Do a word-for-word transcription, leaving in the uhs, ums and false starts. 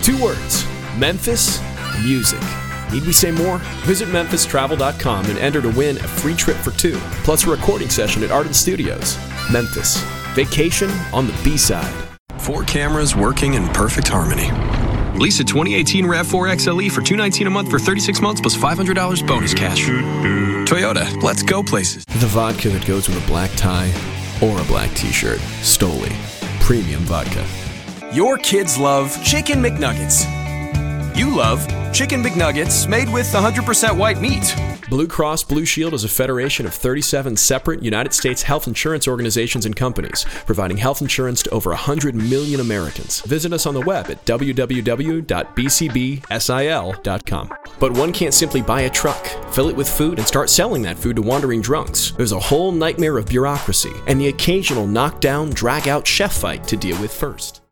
Two words: Memphis Music. Need we say more? Visit memphis travel dot com and enter to win a free trip for two, plus a recording session at Ardent Studios. Memphis. Vacation on the B-side. Four cameras working in perfect harmony. Lease a twenty eighteen RAV four X L E for two hundred nineteen dollars a month for thirty-six months plus five hundred dollars bonus cash. Toyota, let's go places. The vodka that goes with a black tie or a black t-shirt. Stoli. Premium vodka. Your kids love Chicken McNuggets. You love Chicken McNuggets made with one hundred percent white meat. Blue Cross Blue Shield is a federation of thirty-seven separate United States health insurance organizations and companies, providing health insurance to over one hundred million Americans. Visit us on the web at w w w dot b c b sil dot com. But one can't simply buy a truck, fill it with food, and start selling that food to wandering drunks. There's a whole nightmare of bureaucracy and the occasional knockdown, drag-out chef fight to deal with first.